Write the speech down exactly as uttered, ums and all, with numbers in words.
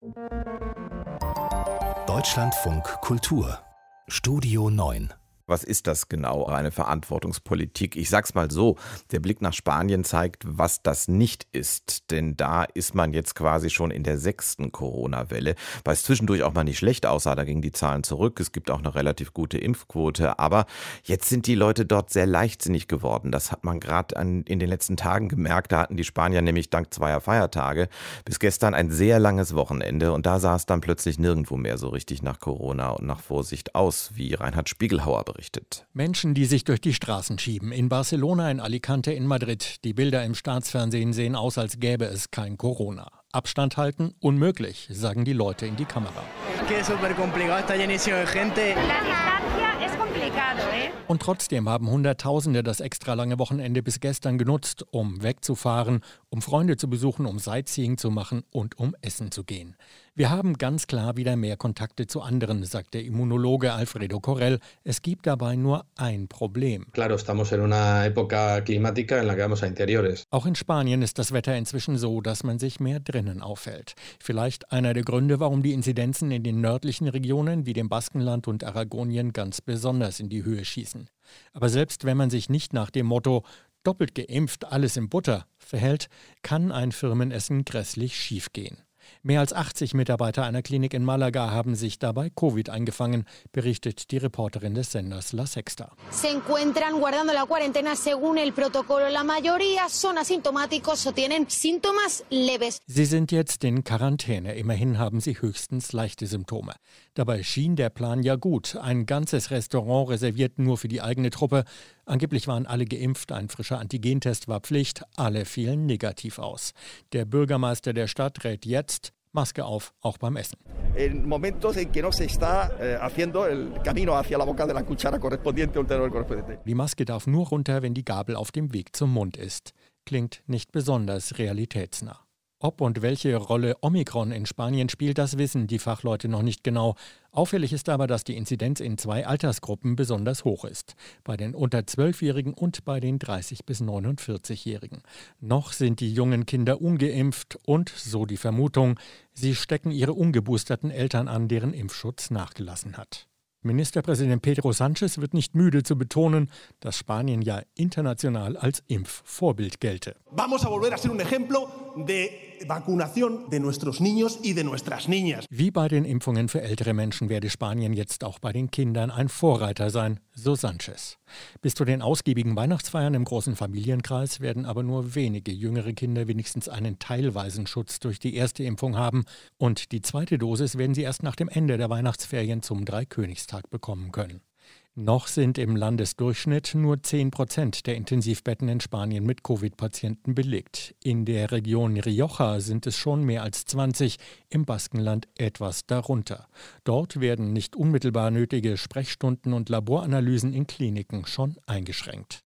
Deutschlandfunk Kultur Studio neun. Was ist das genau, eine Verantwortungspolitik? Ich sag's mal so, der Blick nach Spanien zeigt, was das nicht ist. Denn da ist man jetzt quasi schon in der sechsten Corona-Welle, weil es zwischendurch auch mal nicht schlecht aussah, da gingen die Zahlen zurück. Es gibt auch eine relativ gute Impfquote, aber jetzt sind die Leute dort sehr leichtsinnig geworden. Das hat man gerade in den letzten Tagen gemerkt. Da hatten die Spanier nämlich dank zweier Feiertage bis gestern ein sehr langes Wochenende und da sah es dann plötzlich nirgendwo mehr so richtig nach Corona und nach Vorsicht aus, wie Reinhard Spiegelhauer berichtet. Menschen, die sich durch die Straßen schieben. In Barcelona, in Alicante, in Madrid. Die Bilder im Staatsfernsehen sehen aus, als gäbe es kein Corona. Abstand halten? Unmöglich, sagen die Leute in die Kamera. Und trotzdem haben Hunderttausende das extra lange Wochenende bis gestern genutzt, um wegzufahren, um Freunde zu besuchen, um Sightseeing zu machen und um essen zu gehen. Wir haben ganz klar wieder mehr Kontakte zu anderen, sagt der Immunologe Alfredo Correll. Es gibt dabei nur ein Problem. Claro, estamos en una época climática en la que vamos a interiores. Auch in Spanien ist das Wetter inzwischen so, dass man sich mehr drinnen aufhält. Vielleicht einer der Gründe, warum die Inzidenzen in den nördlichen Regionen wie dem Baskenland und Aragonien ganz besonders in die Höhe schießen. Aber selbst wenn man sich nicht nach dem Motto doppelt geimpft, alles in Butter verhält, kann ein Firmenessen grässlich schiefgehen. Mehr als achtzig Mitarbeiter einer Klinik in Malaga haben sich dabei Covid eingefangen, berichtet die Reporterin des Senders La Sexta. Se encuentran guardando la cuarentena según el protocolo. La mayoría son asintomáticos o tienen síntomas leves. Sie sind jetzt in Quarantäne. Immerhin haben sie höchstens leichte Symptome. Dabei schien der Plan ja gut. Ein ganzes Restaurant reserviert nur für die eigene Truppe. Angeblich waren alle geimpft, ein frischer Antigentest war Pflicht, alle fielen negativ aus. Der Bürgermeister der Stadt rät jetzt, Maske auf, auch beim Essen. En momentos en que no se está eh, haciendo el camino hacia la boca de la cuchara correspondiente o el tenedor correspondiente. Die Maske darf nur runter, wenn die Gabel auf dem Weg zum Mund ist. Klingt nicht besonders realitätsnah. Ob und welche Rolle Omikron in Spanien spielt, das wissen die Fachleute noch nicht genau. Auffällig ist aber, dass die Inzidenz in zwei Altersgruppen besonders hoch ist. Bei den unter zwölfjährigen und bei den dreißig- bis neunundvierzig-Jährigen. Noch sind die jungen Kinder ungeimpft und, so die Vermutung, sie stecken ihre ungeboosterten Eltern an, deren Impfschutz nachgelassen hat. Ministerpräsident Pedro Sánchez wird nicht müde zu betonen, dass Spanien ja international als Impfvorbild gelte. Vamos a volver a ser un ejemplo de vacunación de nuestros niños y de nuestras niñas. Wie bei den Impfungen für ältere Menschen werde Spanien jetzt auch bei den Kindern ein Vorreiter sein, so Sánchez. Bis zu den ausgiebigen Weihnachtsfeiern im großen Familienkreis werden aber nur wenige jüngere Kinder wenigstens einen teilweisen Schutz durch die erste Impfung haben. Und die zweite Dosis werden sie erst nach dem Ende der Weihnachtsferien zum Dreikönigstag bekommen können. Noch sind im Landesdurchschnitt nur zehn Prozent der Intensivbetten in Spanien mit Covid-Patienten belegt. In der Region Rioja sind es schon mehr als zwanzig, im Baskenland etwas darunter. Dort werden nicht unmittelbar nötige Sprechstunden und Laboranalysen in Kliniken schon eingeschränkt.